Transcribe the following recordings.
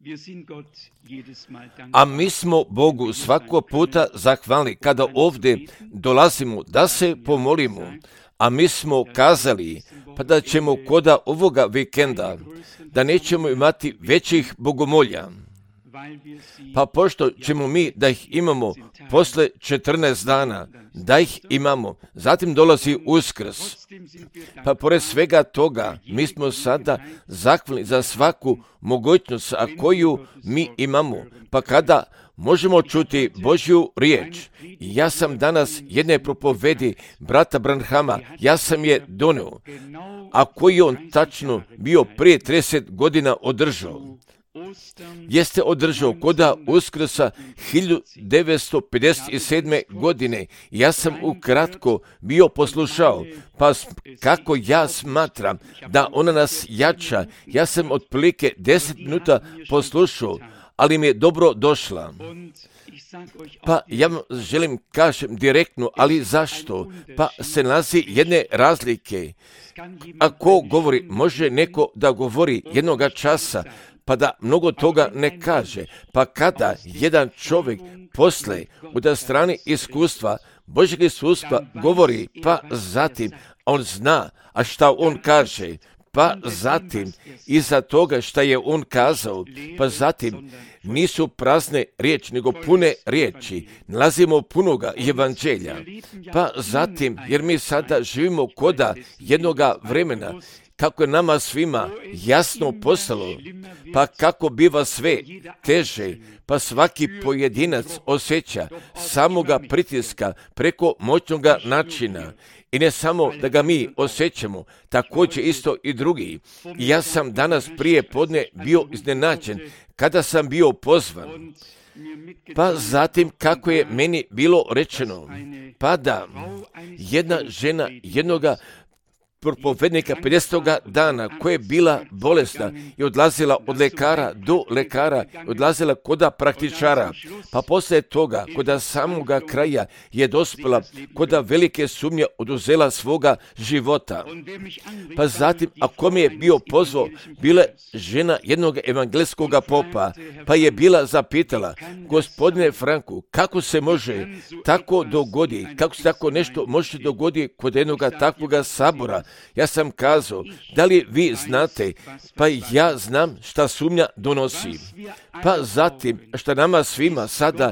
A mi smo Bogu svakog puta zahvalni kada ovdje dolazimo da se pomolimo, a mi smo kazali pa da ćemo koda ovoga vikenda, da nećemo imati većih bogomolja. Pa pošto ćemo mi da ih imamo posle 14 dana, da ih imamo, zatim dolazi Uskrs. Pa pored svega toga, mi smo sada zahvalni za svaku mogućnost koju mi imamo. Pa kada možemo čuti Božju riječ, ja sam danas jedne propovedi brata Branhama, ja sam je doneo, a koji on tačno bio prije 30 godina održao. Jeste održao koda Uskrsa 1957. godine. Ja sam ukratko bio poslušao, pa kako ja smatram da ona nas jača, ja sam otprilike 10 minuta poslušao, ali mi je dobro došla. Pa ja vam želim kažem direktno, ali zašto? Pa se nalazi jedne razlike. Ako govori, može neko da govori jednoga časa, pa da mnogo toga ne kaže. Pa kada jedan čovjek posle od strane iskustva, Božjeg iskustva govori, pa zatim on zna, a šta on kaže, pa zatim iza toga šta je on kazao, pa zatim nisu prazne riječi, nego pune riječi. Nalazimo punoga evanđelja. Pa zatim, jer mi sada živimo koda jednoga vremena, kako je nama svima jasno postalo, pa kako biva sve teže, pa svaki pojedinac osjeća samoga pritiska preko moćnoga načina. I ne samo da ga mi osjećamo, također isto i drugi. I ja sam danas prije podne bio iznenađen kada sam bio pozvan. Pa zatim kako je meni bilo rečeno, pa da jedna žena jednoga propovednika 50. dana koja je bila bolesna i odlazila od lekara do lekara, odlazila koda praktičara, pa poslije toga koda samoga kraja je dospjela koda velike sumnje oduzela svoga života. Pa zatim, ako mi je bio pozvao, bila žena jednog evangelskog popa, pa je bila zapitala, gospodine Franku, kako se može tako dogodi, kako se tako nešto može dogoditi kod jednoga takvoga sabora? Ja sam kazao, da li vi znate, pa ja znam šta sumnja donosi. Pa zatim, šta nama svima sada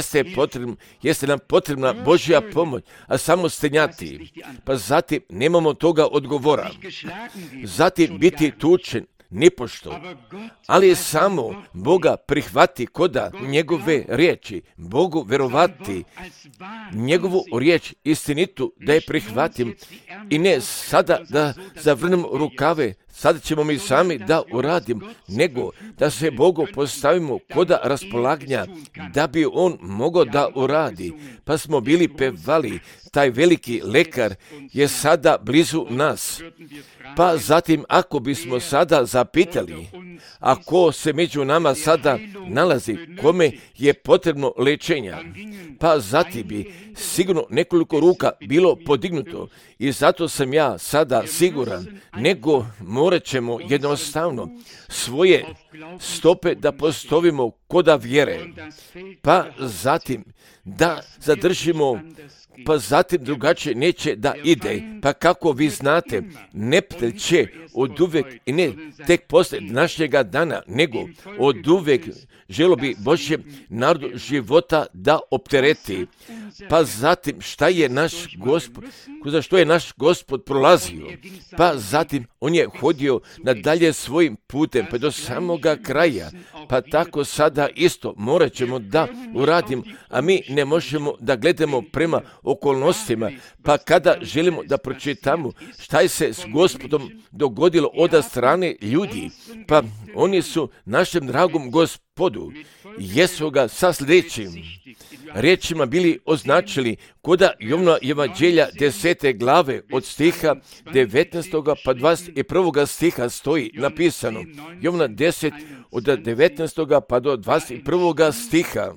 jeste nam potrebna Božja pomoć, a samo stenjati. Pa zatim, nemamo toga odgovora. Zatim, biti tučen, nipošto, ali samo Boga prihvati koda njegove riječi, Bogu verovati, njegovu riječ istinitu da je prihvatim i ne sada da zavrnem rukave, sada ćemo mi sami da uradim, nego da se Bogu postavimo koda raspolaganja da bi on mogao da uradi. Pa smo bili pevali, taj veliki lekar je sada blizu nas. Pa zatim ako bismo sada zapitali, ako se među nama sada nalazi kome je potrebno lečenja, pa zatim bi sigurno nekoliko ruka bilo podignuto i zato sam ja sada siguran, nego morat ćemo jednostavno svoje stope da postavimo koda vjere, pa zatim da zadržimo, pa zatim drugačije neće da ide. Pa kako vi znate, neprijatelj će od uvijek i ne tek poslije današnjega dana, nego od uvijek želo bi Božje narodu života da optereti. Pa zatim šta je naš Gospod, za što je naš Gospod prolazio? Pa zatim on je hodio nadalje svojim putem pa do samoga kraja. Pa tako sada isto morat ćemo da uradimo, a mi ne možemo da gledamo prema okolnostima, pa kada želimo da pročitamo šta je se s Gospodom dogodilo od strane ljudi, pa oni su našem dragom Gospodu jesu ga sa sljedećim riječima bili označili koda Jovnova evanđelja 10. glave od stiha 19. pa 21. stiha stoji napisano. Jovna 10 od 19. pa do 21. stiha.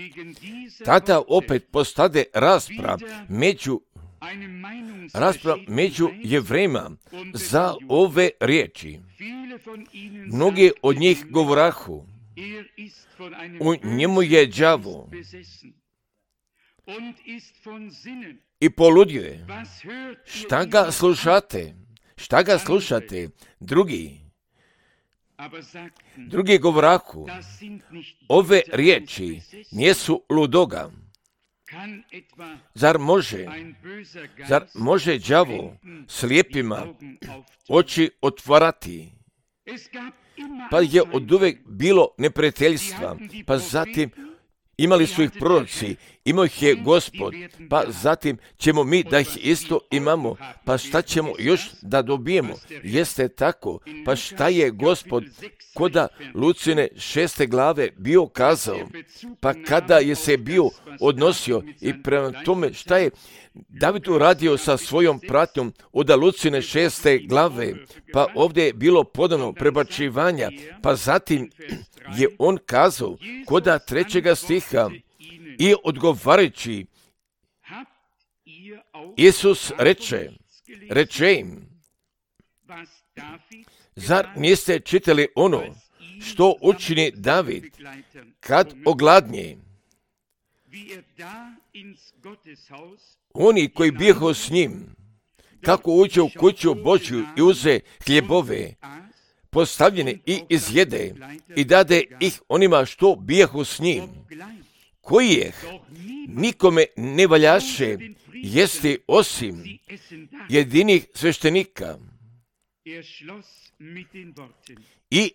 Tada opet postade rasprav među Jevrejima za ove riječi. Mnogi od njih govorahu, U njemu je đavo i poludio je. Šta ga slušate? Šta ga slušate? Drugi govorahu, ove riječi nijesu ludoga. Zar može đavo slijepima oči otvarati? Pa je oduvek bilo neprijateljstva, pa zatim imali su ih proroci, imao ih je Gospod, pa zatim ćemo mi da ih isto imamo, pa šta ćemo još da dobijemo? Jeste tako, pa šta je Gospod koda Lucine 6. glave bio kazao, pa kada je se bio odnosio i prema tome šta je David uradio sa svojom pratnjom od Lucine 6. glave, pa ovdje je bilo podano prebačivanja, pa zatim je on kazao koda 3. stiha i odgovarajući Isus reče im, zar niste čitali ono što učini David kad ogladnje? Oni koji bijehu s njim, kako uđe u kuću Božju i uze hljebove, postavljene i izjede i dade ih onima što bijehu s njim, koji je nikome ne valjaše jesti osim jedinih sveštenika. I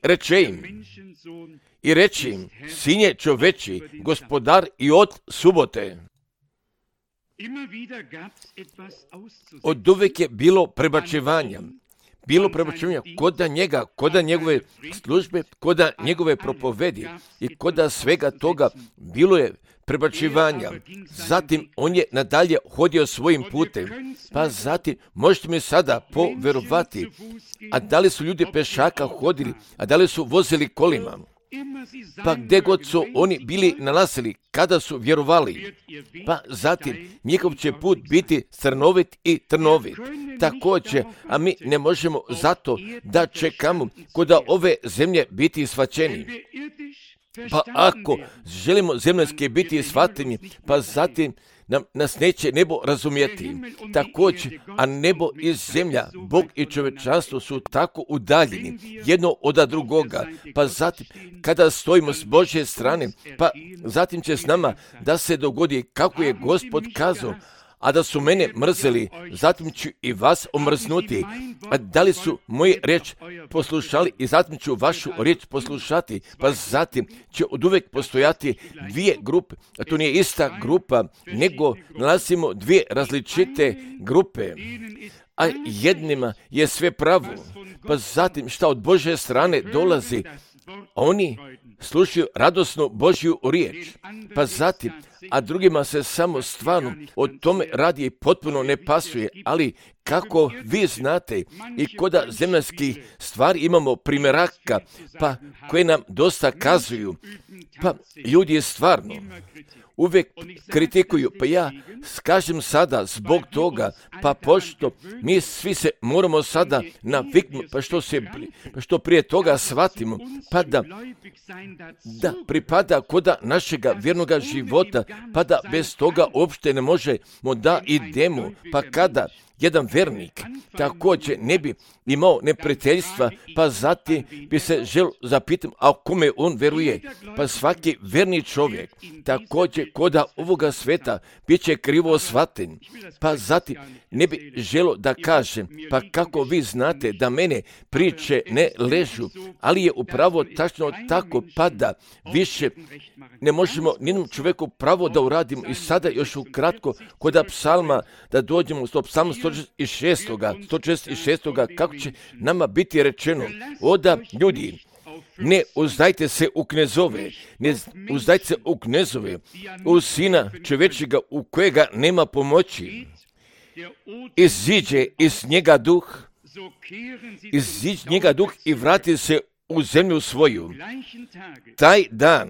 reče im, Sinje čoveči, gospodar i od subote. Oduvek je bilo prebačivanja. Koda njega, koda njegove službe, koda njegove propovedi i koda svega toga bilo je prebačivanja. Zatim on je nadalje hodio svojim putem. Pa zatim možete mi sada poverovati, a da li su ljudi pešaka hodili, a da li su vozili kolima? Pa gdje god su oni bili nalazili, kada su vjerovali, pa zatim njihov će put biti crnovit i trnovit. Također, a mi ne možemo zato da čekamo koda ove zemlje biti shvaćeni. Pa ako želimo zemljski biti shvateni, pa zatim nas neće nebo razumjeti. Također, a nebo i zemlja, Bog i čovječanstvo su tako udaljeni jedno od drugoga, pa zatim kada stojimo s Božje strane, pa zatim će s nama da se dogodi kako je Gospod kazao, a da su mene mrzeli, zatim ću i vas omrznuti. A da li su moje riječ poslušali i zatim ću vašu riječ poslušati, pa zatim će oduvek postojati dvije grupe. A to nije ista grupa, nego nalazimo dvije različite grupe. A jednima je sve pravo, pa zatim šta od Božje strane dolazi, oni slušaju radosnu Božju riječ, pa zatim, a drugima se samo stvarno o tome radi i potpuno ne pasuje, ali kako vi znate i koda zemaljskih stvari imamo primjeraka, pa koje nam dosta kazuju, pa ljudi stvarno uvijek kritikuju, pa ja kažem sada zbog toga, pa pošto mi svi se moramo sada naviknuti, pa što prije toga shvatimo, pa da pripada koda našega vjernoga života, pa da bez toga uopšte ne možemo da idemo, pa kada jedan vernik također ne bi imao neprijateljstva, pa zatim bi se želio zapitati, a kome on veruje? Pa svaki verni čovjek također koda ovoga sveta bit će krivo shvaten, pa zatim ne bi želio da kažem, pa kako vi znate da mene priče ne ležu, ali je upravo tačno tako, pa da više ne možemo nijednom čovjeku pravo da uradimo. I sada još ukratko koda psalma da dođemo do psalma 146. kako će nama biti rečeno, oda ljudi, ne uzdajte se u knezove, u sina čovječega u kojega nema pomoći. Iziđe iz njega duh i vrati se u zemlju svoju. Taj dan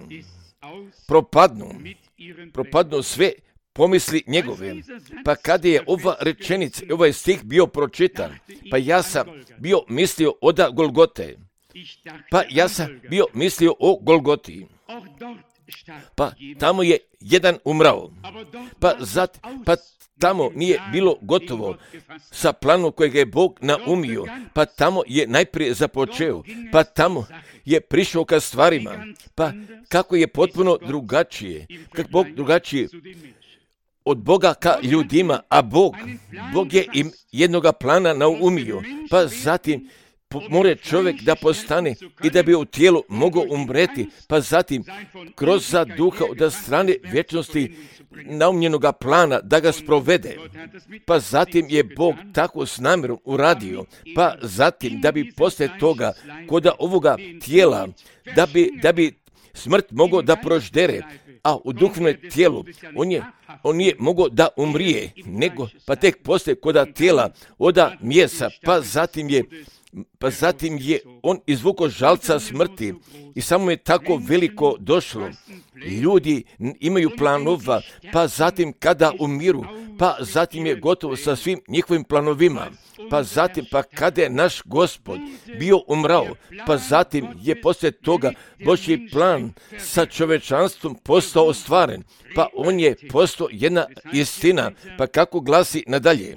propadnu sve pomisli njegove. Pa kada je ova rečenica, ovaj stih bio pročitan, pa ja sam bio mislio oda Golgote. Pa ja sam bio mislio o Golgoti. Pa tamo je jedan umrao. Pa tamo nije bilo gotovo sa planom kojeg je Bog naumio. Pa tamo je najprije započeo. Pa tamo je prišao ka stvarima. Pa kako je potpuno drugačije. Kako Bog drugačije od Boga ka ljudima. A Bog je im jednoga plana naumio. Pa zatim mora čovjek da postane i da bi u tijelu mogao umreti, pa zatim kroz za duha od strane vječnosti naumljenoga plana da ga sprovede. Pa zatim je Bog tako s namjerom uradio, pa zatim da bi poslije toga kod ovoga tijela, da bi smrt mogao da proždere, a u duhovnom tijelu on je mogao da umrije, nego pa tek poslije kod tijela oda mjesa, pa zatim je on izvukao žalca smrti i samo je tako veliko došlo. Ljudi imaju planova, pa zatim kada umiru, pa zatim je gotovo sa svim njihovim planovima. Pa kada je naš Gospod bio umrao, pa zatim je poslije toga Božji plan sa čovečanstvom postao ostvaren, pa on je postao jedna istina, pa kako glasi nadalje.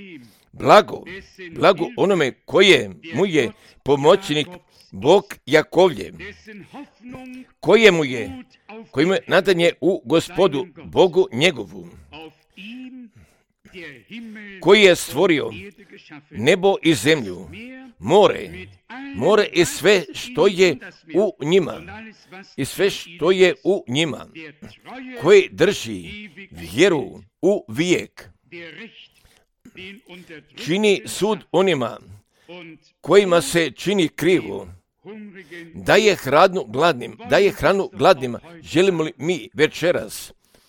Blago onome koje mu je pomoćnik Bog Jakovljev, kojemu je nadanje u Gospodu Bogu njegovu, koji je stvorio nebo i zemlju, more i sve što je u njima, koji drži vjeru u vijek, čini sud onima kojima se čini krivo, daje hranu gladnima. Želimo li mi večeras,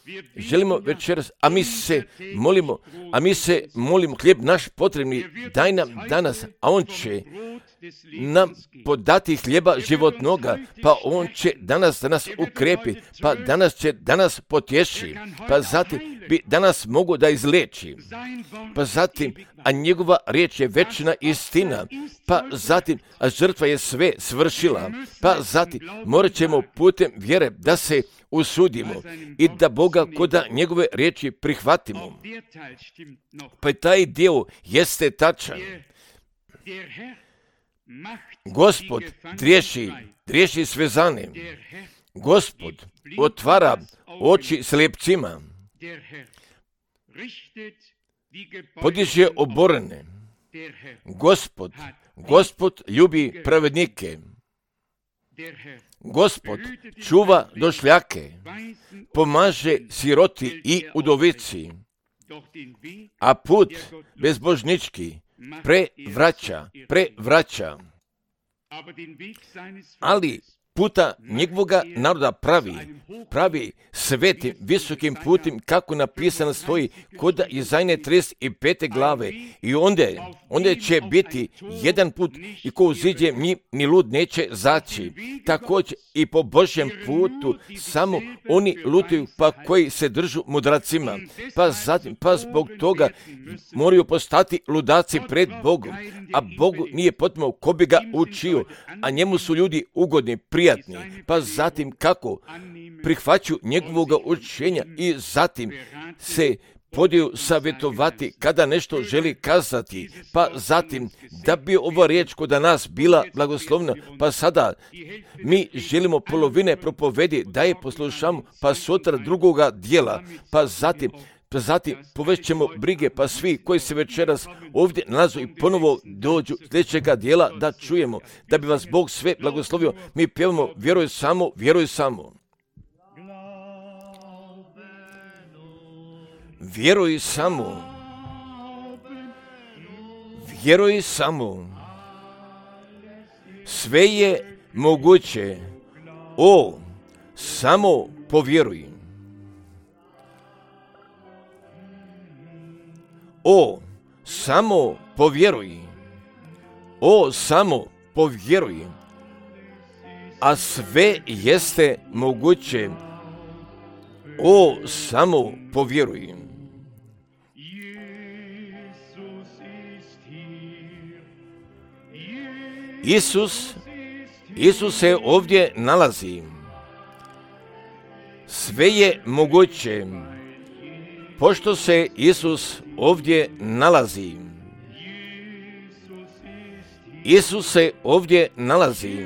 a mi se molimo, hljeb naš potrebni, daj nam danas, a on će nam podati hljeba životnoga, pa on će danas ukrepi, pa danas potješi, pa zatim bi danas mogu da izleči, pa zatim, a njegova riječ je večna istina, pa zatim, a žrtva je sve svršila, pa zatim morat ćemo putem vjere da se usudimo i da Boga kod njegove riječi prihvatimo. Pa taj dio jeste tačan. Gospod driješi svezane. Gospod otvara oči slijepcima. Podiže oborene. Gospod ljubi pravednike. Gospod čuva došljake, pomaže siroti i udovici, a put bezbožnički prevraća. Ali puta njegovoga naroda pravi svetim, visokim putem, kako napisano stoji kod Izajne 35. glave. I onda će biti jedan put i ko uziđe ni lud neće zaći. Također i po Božjem putu samo oni lutaju, pa koji se držu mudracima. Pa zbog toga moraju postati ludaci pred Bogom. A Bogu nije potrebno ko bi ga učio, a njemu su ljudi ugodni, prijatni. Pa zatim kako prihvaćaju njegovoga učenja i zatim se podiju savjetovati kada nešto želi kazati, pa zatim da bi ova riječ kod nas bila blagoslovna, pa sada mi želimo polovine propovedi da je poslušamo, pa sutra drugoga dijela, pa zatim povest ćemo brige, pa svi koji se večeras ovdje nalazu i ponovo dođu sljedećega dijela da čujemo, da bi vas Bog sve blagoslovio. Mi pjevamo vjeruj samo. Vjeruj samo. Sve je moguće. Samo povjeruj. Samo povjeruj. A sve jeste moguće. Samo povjeruj. Isus Isus se ovdje nalazi. Sve je moguće, pošto se Isus ovdje nalazi. Isus se ovdje nalazi.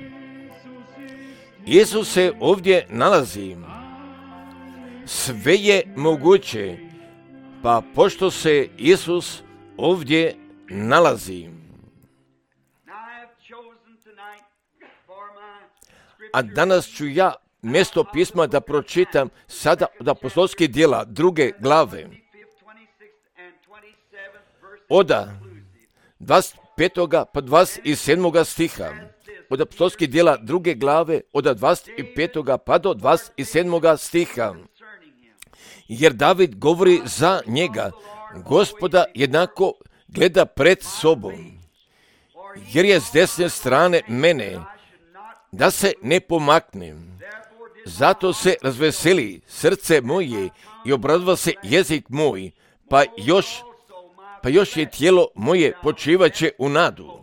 Isus se ovdje nalazi. Sve je moguće, pa pošto se Isus ovdje nalazi. A danas ću ja mjesto pisma da pročitam sada od apostolskih djela 2. glave. Od 25. pa 27. stiha. Od apostolskih djela 2. glave od 25. pa do 27. stiha. Jer David govori za njega, Gospoda jednako gleda pred sobom, jer je s desne strane mene, da se ne pomaknem. Zato se razveseli srce moje i obradova se jezik moj, pa još je tijelo moje počivaće u nadu.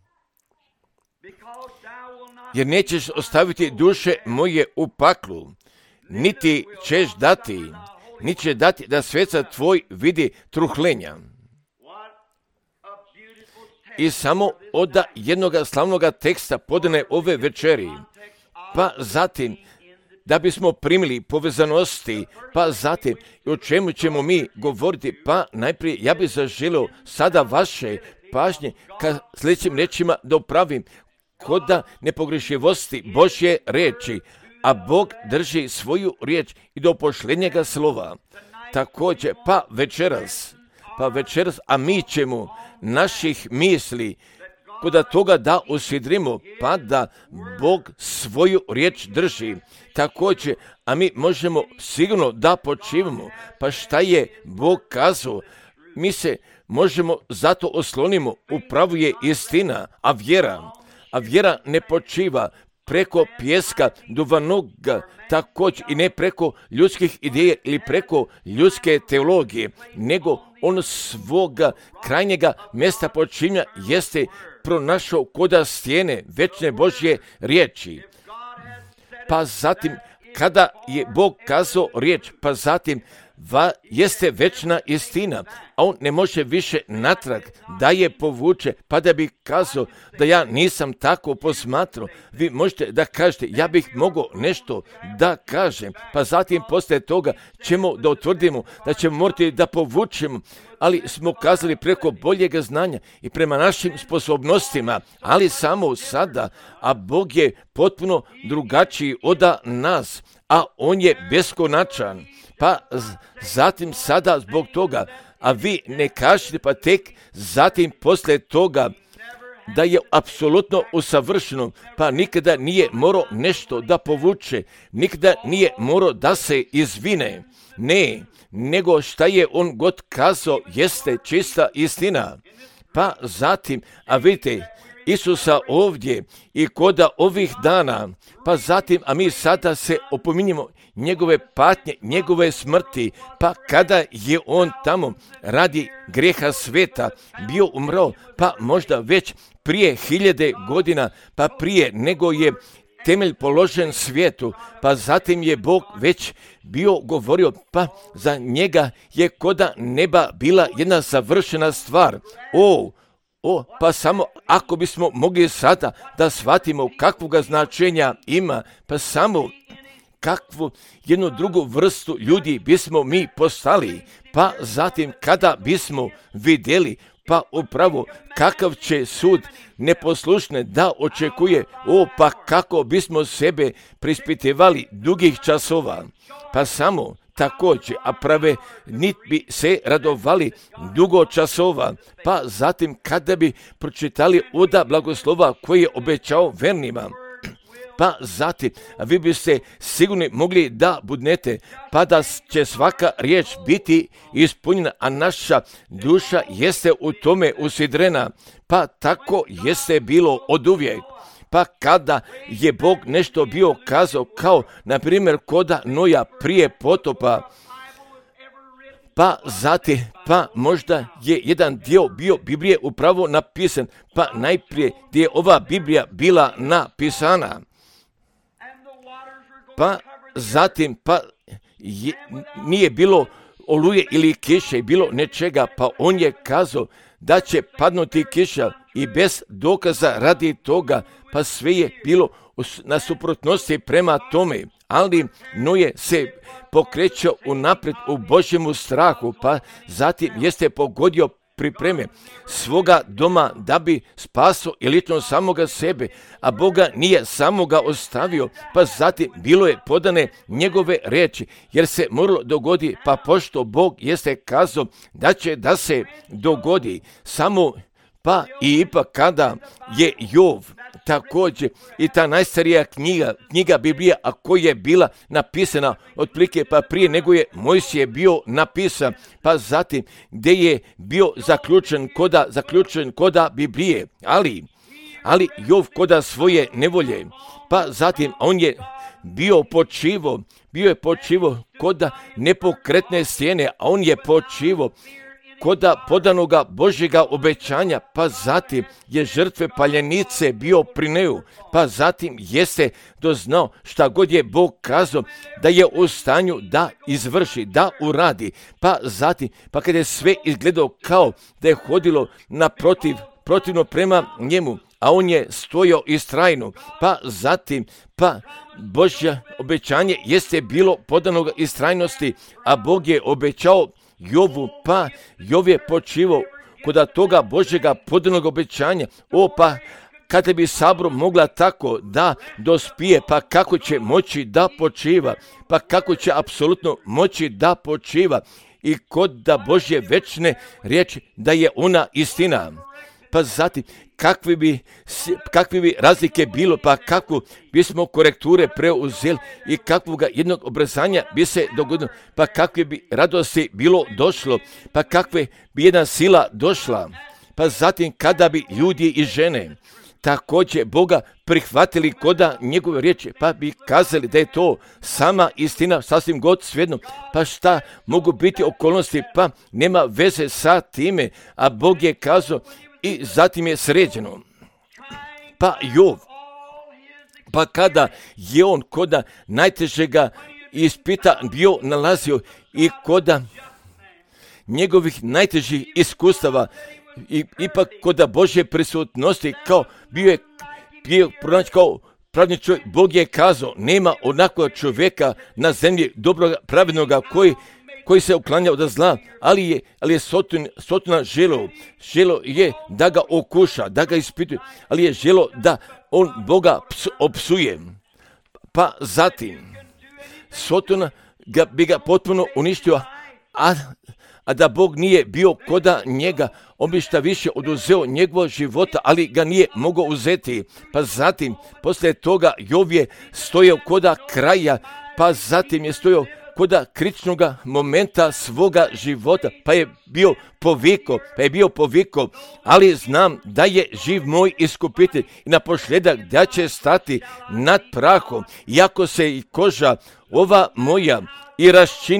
Jer nećeš ostaviti duše moje u paklu, niti ćeš dati da sveca tvoj vidi truhlenja. I samo od jednoga slavnoga teksta podane ove večeri, pa zatim da bismo primili povezanosti, pa zatim o čemu ćemo mi govoriti, pa najprije ja bih zaželio sada vaše pažnje ka sljedećim rečima da upravim koda nepogrešivosti Božje riječi, a Bog drži svoju riječ i do pošljenjega slova. Također, pa večeras, a mi ćemo naših misli koda toga da usidrimo, pa da Bog svoju riječ drži. Također, a mi možemo sigurno da počivamo, pa šta je Bog kazao, mi se možemo zato oslonimo, upravo je istina, a vjera ne počiva preko pjeska duvanoga, također i ne preko ljudskih ideja ili preko ljudske teologije, nego on svoga krajnjega mjesta počinja jeste pronašao koda stijene večne Božje riječi. Pa zatim, kada je Bog kazao riječ, pa zatim jeste večna istina, a on ne može više natrag da je povuče, pa da bi kazao da ja nisam tako posmatrao. Vi možete da kažete, ja bih mogao nešto da kažem, pa zatim poslije toga ćemo da utvrdimo da ćemo morati da povučemo, ali smo kazali preko boljega znanja i prema našim sposobnostima, ali samo sada, a Bog je potpuno drugačiji od nas, a on je beskonačan. Pa zatim sada zbog toga, a vi ne kažete pa tek zatim poslije toga da je apsolutno usavršeno, pa nikada nije morao nešto da povuče, nikada nije morao da se izvine. Ne, nego šta je on god kazao jeste čista istina. Pa zatim, a vidite, Isusa ovdje i koda ovih dana, pa zatim, a mi sada se opominjemo njegove patnje, njegove smrti, pa kada je on tamo radi grijeha sveta bio umro, pa možda već prije 1000 godina, pa prije nego je temelj položen svijetu, pa zatim je Bog već bio govorio, pa za njega je koda neba bila jedna savršena stvar. Pa samo ako bismo mogli sada da shvatimo kakvoga značenja ima, pa samo kakvu jednu drugu vrstu ljudi bismo mi postali, pa zatim kada bismo vidjeli, pa upravo kakav će sud neposlušne da očekuje, pa kako bismo sebe prispitivali dugih časova, pa samo također, a prave nit bi se radovali dugo časova, pa zatim kada bi pročitali oda blagoslova koji je obećao vernima, pa zatim vi biste sigurno mogli da budnete, pa da će svaka riječ biti ispunjena, a naša duša jeste u tome usidrena, pa tako jeste bilo oduvijek. Pa kada je Bog nešto bio kazao, kao na primjer koda Noja prije potopa, pa zatim, pa možda je jedan dio bio Biblije upravo napisan, pa najprije gdje je ova Biblija bila napisana, pa zatim, pa nije bilo oluje ili kiše, bilo nečega, pa on je kazao da će padnuti kiša i bez dokaza radi toga, pa sve je bilo na suprotnosti prema tome, ali Noe se pokreće unaprijed u Božjemu strahu, pa zatim jeste pogodio pripreme svoga doma da bi spasao i lično samoga sebe, a Boga nije samoga ostavio, pa zatim bilo je podane njegove riječi, jer se moralo dogodi, pa pošto Bog jeste kazao da će da se dogodi samo, pa i ipak kada je Jov također i ta najstarija knjiga Biblija, a koja je bila napisana otprilike pa prije nego je Mojsije bio napisan, pa zatim gdje je bio zaključen koda Biblije, ali Jov koda svoje nevolje, pa zatim on je bio je počivo koda nepokretne stijene, a on je počivo koda podanoga Božjega obećanja, pa zatim je žrtve paljenice bio prineo, pa zatim jeste doznao šta god je Bog kazao da je u stanju da izvrši, da uradi, pa zatim, pa kada je sve izgledao kao da je hodilo protivno prema njemu, a on je stojao istrajno, pa zatim, pa Božje obećanje jeste bilo podanoga istrajnosti, a Bog je obećao Jovu, pa Jov je počivao kod toga Božjega podanog obećanja. Pa kada bi sabor mogla tako da dospije, pa kako će moći da počiva, pa kako će apsolutno moći da počiva i kod da Božje večne riječi da je ona istina. Pa zatim, kakve bi razlike bilo, pa kako bismo korekture preuzeli i kakvoga jednog obrazanja bi se dogodilo, pa kakve bi radosti bilo došlo, pa kakve bi jedna sila došla, pa zatim kada bi ljudi i žene također Boga prihvatili koda njegove riječi, pa bi kazali da je to sama istina, sasvim god svejedno, pa šta mogu biti okolnosti, pa nema veze sa time, a Bog je kazao i zatim je sređeno. Pa Jov, pa kada je on koda najtežega ispita bio nalazio i koda njegovih najtežih iskustava, i ipak koda Božje prisutnosti, kao bio pronaći kao pravedni čovjek, Bog je kazao, nema onakvog čovjeka na zemlji dobroga, pravednoga, koji se uklanja od zla, ali je Sotona želo je da ga okuša, da ga ispituje, ali je želo da on Boga opsuje. Pa zatim, Sotona bi ga potpuno uništio, a da Bog nije bio koda njega, on bi šta više oduzeo njegovog života, ali ga nije mogao uzeti. Pa zatim, poslije toga, Jov je stojao koda kraja, pa zatim je stojao koda kritičnoga momenta svoga života, pa je bio poviko, ali znam da je živ moj iskupitelj i na posljedak da će stati nad prahom, iako se i koža ova moja i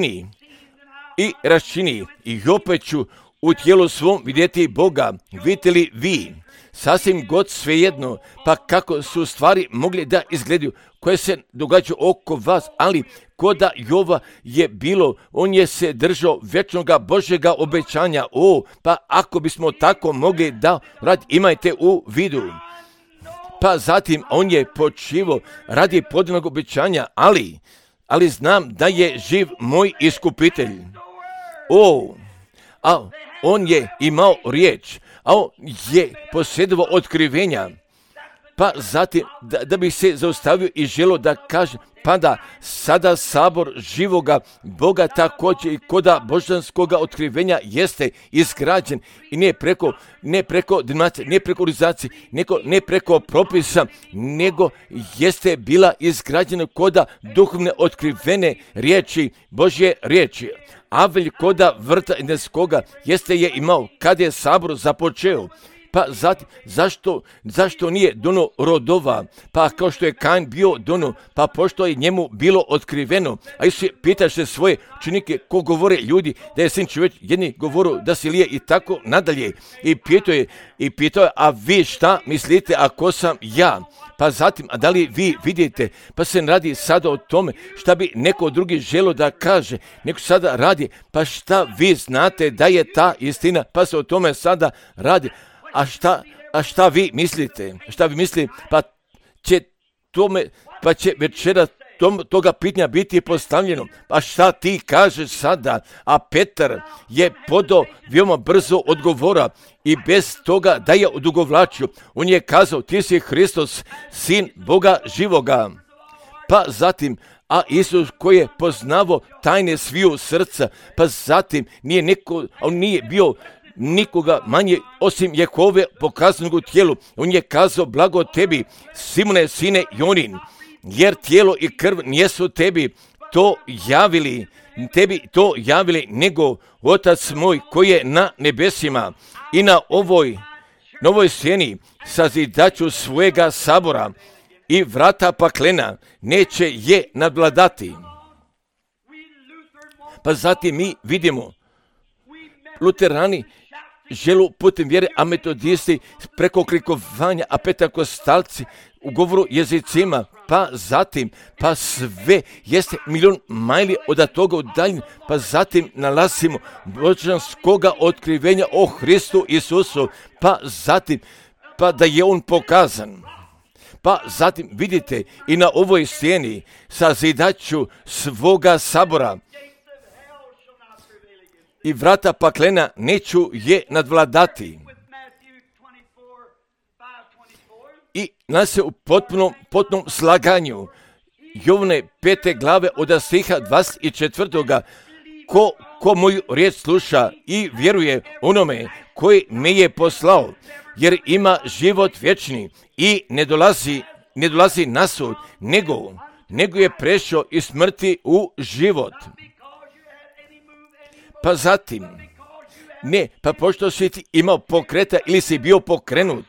raščini i opet ću u tijelu svom vidjeti Boga. Vidite li vi, sasvim god svejedno, pa kako su stvari mogli da izgledaju, koje se događaju oko vas, ali koda Jova je bilo, on je se držao večnoga Božjega obećanja. Pa ako bismo tako mogli da radi, imajte u vidu. Pa zatim on je počivao radi podanog obećanja, ali znam da je živ moj iskupitelj. A on je imao riječ, a on je posjedovao otkrivenja, pa zatim da bi se zaustavio i želio da kaže, pa da sada sabor živoga Boga također i koda božanskoga otkrivenja jeste izgrađen i ne preko denominacije, ne preko organizacije, ne preko propisa, nego jeste bila izgrađena koda duhovne otkrivene riječi, Božje riječi. Avelj koda vrta Edenskoga jeste je imao kad je sabor započeo, Pa zašto nije dono rodova? Pa kao što je Kain bio dono, pa pošto je njemu bilo otkriveno. A Isus pitaš se svoje učenike ko govore ljudi da je sin čovjek, jedni govoru da si lije i tako nadalje. I pitao je, a vi šta mislite ako sam ja? Pa zatim, a da li vi vidite, pa se radi sada o tome šta bi neko drugi želio da kaže, neko sada radi, pa šta vi znate da je ta istina, pa se o tome sada radi, a šta vi mislite, pa će večera toga pitanja biti postavljeno, a šta ti kažeš sada? A Petar je podao veoma brzo odgovora i bez toga da je odugovlačio. On je kazao, ti si Hristos, sin Boga živoga. Pa zatim, a Isus koji je poznavao tajne sviju srca, pa zatim on nije bio nikoga manje osim Jehove pokazanog u tijelu. On je kazao, blago tebi, Simone, sine Jonin, jer tijelo i krv nijesu tebi to javili, nego Otac moj koji je na nebesima. I na ovoj sceni sazidaću svojega sabora i vrata paklena neće je nadvladati. Pa zatim mi vidimo luterani želu putem vjere, a metodisti preko klikovanja, a pentekostalci u govoru jezicima, pa zatim, pa sve jeste milion majli od toga udaljen, pa zatim nalazimo božanskoga otkrivenja o Hristu Isusu, pa zatim, pa da je on pokazan. Pa zatim vidite i na ovoj sceni sazidaću svoga sabora i vrata paklena neću je nadvladati. I nas se u potpunom slaganju Jovane 5. glave od stiha 24. Ko moju riječ sluša i vjeruje onome koji me je poslao, jer ima život vječni i ne dolazi na sud, nego je prešao iz smrti u život. Pa zatim, pa pošto si ti imao pokreta ili si bio pokrenut,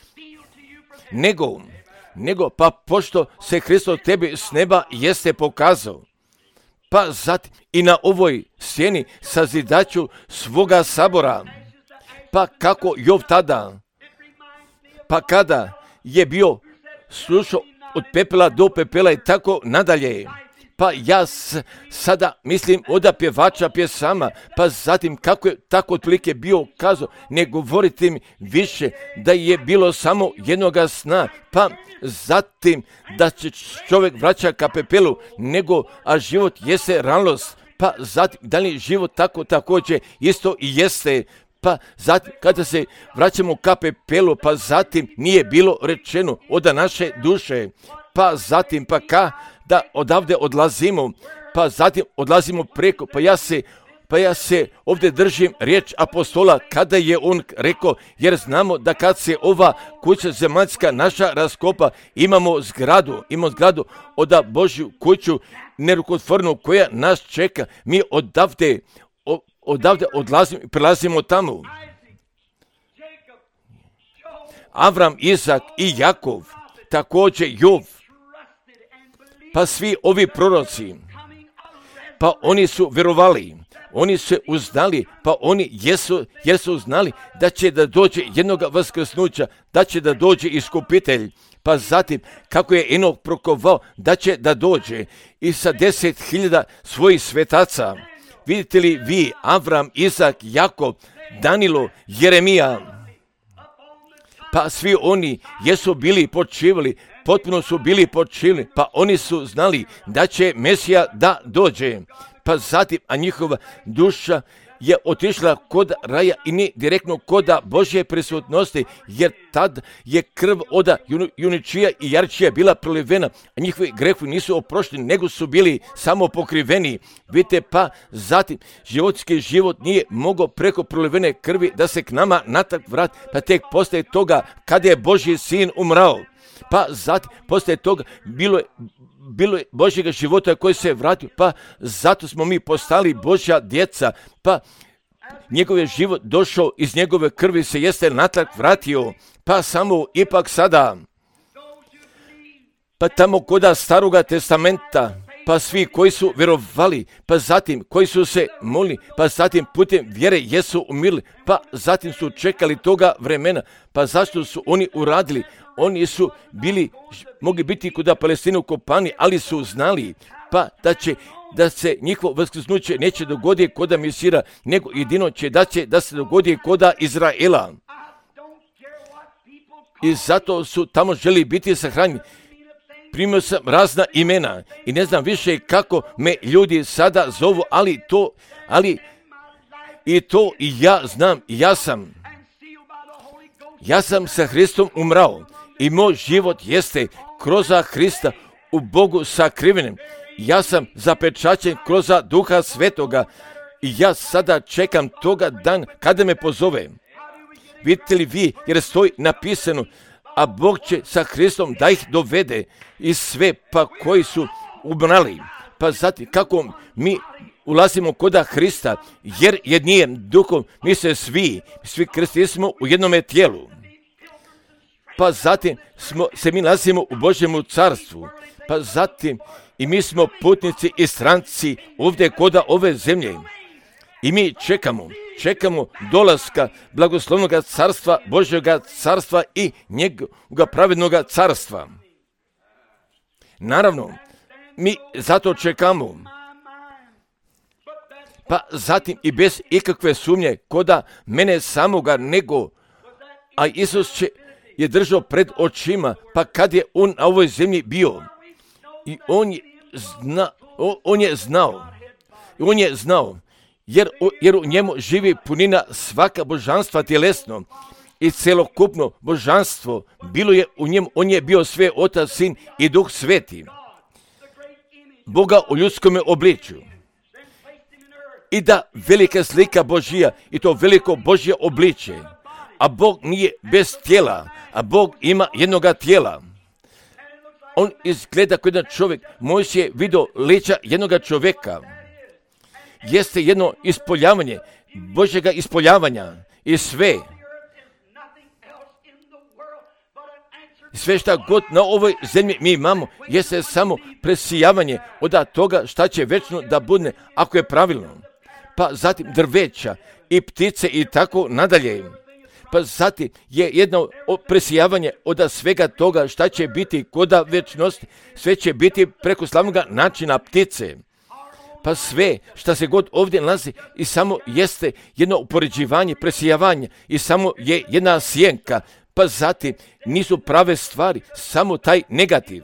nego pa pošto se Hristos tebi s neba jeste pokazao, pa zatim i na ovoj sceni sazidaću svoga sabora, pa kako Jov tada, pa kada je bio slušao od pepela do pepela i tako nadalje. Pa ja sada mislim od pjevača pjesama, pa zatim kako je tako otprilike bio kazao, ne govorite mi više da je bilo samo jednoga sna, pa zatim da će čovjek vraća ka pepelu, a život jeste realnost, pa zatim da li život tako također isto i jeste. Pa zatim kada se vraćamo ka pepelu, pa zatim nije bilo rečeno od naše duše, pa zatim da odavde odlazimo, pa zatim odlazimo preko, pa ja se ovdje držim riječ apostola kada je on rekao, jer znamo da kad se ova kuća zemaljska naša raskopa, imamo zgradu od Božju kuću nerukotvornu koja nas čeka, mi odavde odlazimo i prelazimo tamo. Avram, Izak i Jakov, također Jov, pa svi ovi proroci, pa oni su vjerovali, oni se uzdali, pa oni jesu znali da će da dođe jednoga vaskrsnuća, da će da dođe iskupitelj, pa zatim kako je Enok prokovao da će da dođe i sa 10.000 svojih svetaca. Vidite li vi, Avram, Izak, Jakov, Danilo, Jeremija, pa svi oni jesu bili počivali, potpuno su bili počivali, pa oni su znali da će Mesija da dođe. Pa zatim, a njihova duša je otišla kod raja i ne direktno kod Božje prisutnosti, jer tad je krv od juničija i jarčija bila prolivena, a njihovi grehovi nisu oprošteni, nego su bili samo pokriveni. Vidite, pa zatim životski život nije mogao preko prolivene krvi da se k nama natrag vrati, pa tek poslije toga kada je Božji sin umrao. Pa zatim, poslije toga bilo je Božjega života koji se vratio, pa zato smo mi postali Božja djeca, pa njegov je život došao, iz njegove krvi se jeste natrag vratio, pa samo ipak sada, pa tamo koda Staroga testamenta, pa svi koji su vjerovali, pa zatim koji su se molili, pa zatim putem vjere jesu umirili, pa zatim su čekali toga vremena, pa zašto su oni uradili? Oni su mogli biti kuda Palestinu kopani, ali su znali pa da se njihovo vaskrsnuće neće dogoditi koda Mesira, nego jedino da se dogodi koda Izraela. I zato su tamo želi biti sahranjeni. Primio sam razna imena i ne znam više kako me ljudi sada zovu, ali ja znam, ja sam sa Hristom umrao i moj život jeste kroz Hrista u Bogu sakrivenim. Ja sam zapečaćen kroz Duha Svetoga i ja sada čekam toga dan kada me pozove. Vidite li vi, jer stoji napisano, a Bog će sa Hristom da ih dovede i sve pa koji su umrali. Pa zatim kako mi ulazimo koda Hrista, jer jednim duhom mi se svi krstili smo u jednome tijelu. Pa zatim mi nalazimo u Božjemu carstvu. Pa zatim i mi smo putnici i stranci ovdje koda ove zemlje. I mi čekamo dolaska blagoslovnog carstva, Božjega carstva i njegovog pravednog carstva. Naravno, mi zato čekamo. Pa zatim i bez ikakve sumnje koda mene samoga nego, a Isus je držao pred očima, pa kad je on na ovoj zemlji bio. I on je znao, jer u njemu živi punina svaka božanstva tjelesno i celokupno božanstvo bilo je u njemu, on je bio sve Otac, Sin i Duh Sveti, Boga u ljudskome obličju. I da velika slika Božija i to veliko Božje obličje, a Bog nije bez tijela, a Bog ima jednoga tijela. On izgleda kao jedan čovjek. Mojsije je vidio lica jednoga čovjeka. Jeste jedno ispoljavanje, Božjega ispoljavanja i sve šta god na ovoj zemlji mi imamo, jeste samo presijavanje od toga šta će večno da bude, ako je pravilno. Pa zatim drveća i ptice i tako nadalje. Pa zatim je jedno presijavanje od svega toga šta će biti koda večnosti, sve će biti preko slavnog načina ptice. Pa sve šta se god ovdje nalazi i samo jeste jedno upoređivanje, presijavanje i samo je jedna sjenka. Pa zatim nisu prave stvari, samo taj negativ.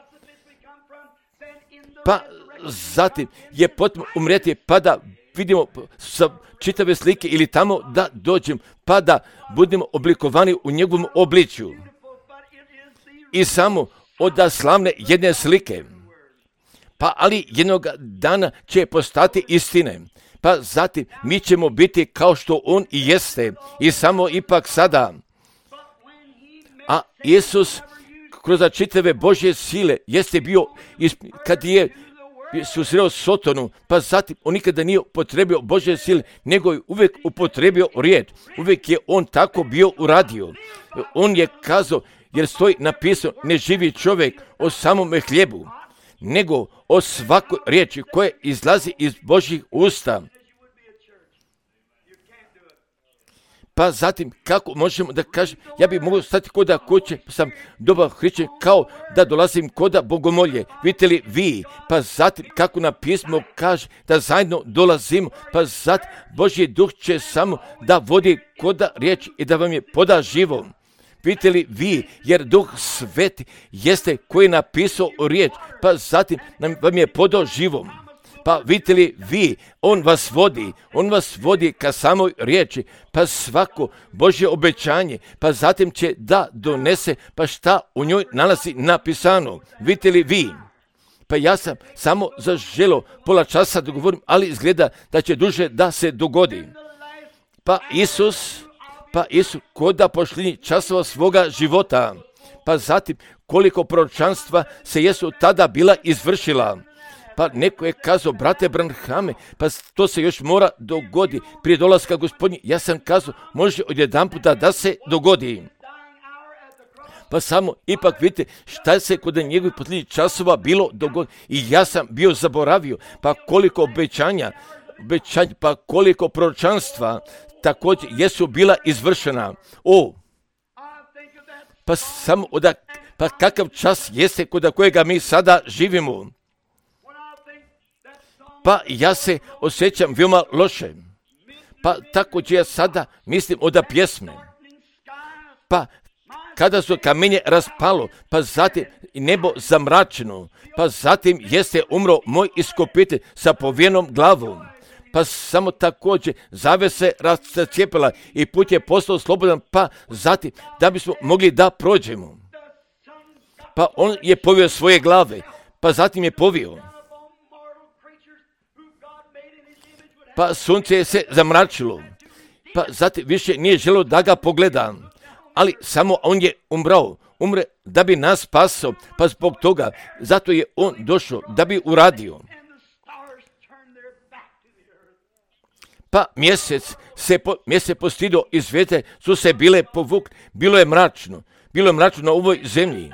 Pa zatim je potrebno umrijeti pa da vidimo sa čitave slike ili tamo da dođem pa da budemo oblikovani u njegovom obličju. I samo od slavne jedne slike. Pa ali jednog dana će postati istine. Pa zatim mi ćemo biti kao što on i jeste. I samo ipak sada. A Isus kroz čitave Božje sile jeste bio, kad je susreo Sotonu, pa zatim on nikada nije upotrebio Božje sile, nego je uvijek upotrebio riječ. Uvijek je on tako bio uradio. On je kazao, jer stoji napisano, ne živi čovjek o samome hljebu, nego o svakoj riječi koja izlazi iz Božjih usta. Pa zatim, kako možemo da kažem, ja bih mogao stati koda kuće, pa sam dobar hrišćan, kao da dolazim koda bogomolje. Vidite li vi, pa zatim, kako na pismo kaže, da zajedno dolazimo, pa zatim, Božji duh će samo da vodi koda riječ i da vam je poda živo. Vidite li vi, jer Duh Sveti jeste koji je napisao riječ, pa zatim vam je podao živom. Pa vidite li vi, on vas vodi ka samoj riječi, pa svako Božje obećanje, pa zatim će da donese, pa šta u njoj nalazi napisano. Vidite li vi, pa ja sam samo zaželio pola časa da govorim, ali izgleda da će duže da se dogodi. Pa Isus koda pošlinji časova svoga života, pa zatim koliko proročanstva se jesu tada bila izvršila. Pa neko je kazao, brate Branhame, pa to se još mora dogodi prije dolaska Gospodnji. Ja sam kazao, može odjedanputa da se dogodi. Pa samo ipak vidite šta se kod njegovih posljednjih časova bilo dogodilo. I ja sam bio zaboravio, pa koliko obećanja, pa koliko proročanstva također jesu bila izvršena. Pa samo pa kakav čas jeste kod kojega mi sada živimo. Pa ja se osjećam veoma loše. Pa također ja sada mislim od pjesme. Pa kada su kamenje raspalo, pa zatim nebo zamračeno, pa zatim jeste umro moj iskupitelj sa povijenom glavom. Pa samo također zavese rascijepila i put je postao slobodan, pa zatim da bismo mogli da prođemo. Pa on je povio svoje glave, pa zatim je povio. Pa sunce je se zamračilo, pa zatim više nije želio da ga pogleda, ali samo on je umre da bi nas spasao, pa zbog toga, zato je on došao da bi uradio. Pa mjesec se postidio i zvijezde su se bile povukle, bilo je mračno na ovoj zemlji.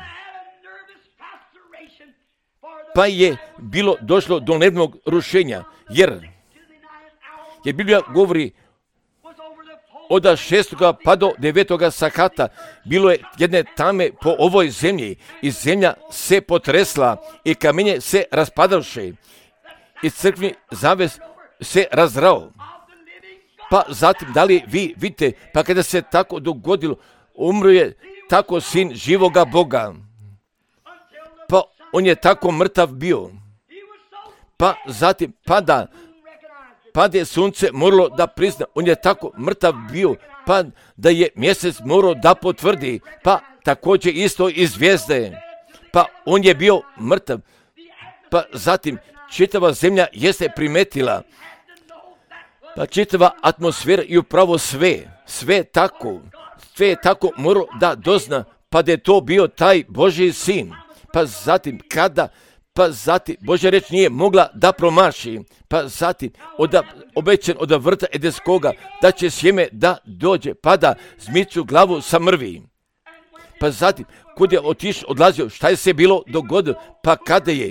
Pa je bilo došlo do nervnog rušenja, jer Biblija govori od 6. pa do 9. sakata bilo je jedne tame po ovoj zemlji i zemlja se potresla i kamenje se raspadavše i crkveni zaves se razrao. Pa zatim, da li vi vidite, pa kada se tako dogodilo, umro je tako sin živoga Boga. Pa on je tako mrtav bio. Pa zatim pade sunce moralo da prizna, on je tako mrtav bio, pa da je mjesec morao da potvrdi, pa također isto i zvijezde. Pa on je bio mrtav. Pa zatim čitava zemlja jeste primetila, pa čitava atmosfera i upravo sve je tako morao da dozna, pa da je to bio taj Božji sin. Pa zatim Božja reč nije mogla da promaši, pa zatim obećan od vrta Edenskoga da će sjeme da dođe, pa da zmicu glavu sa mrvi. Pa zatim, kud je odlazio, šta je se bilo dogodilo, pa kada je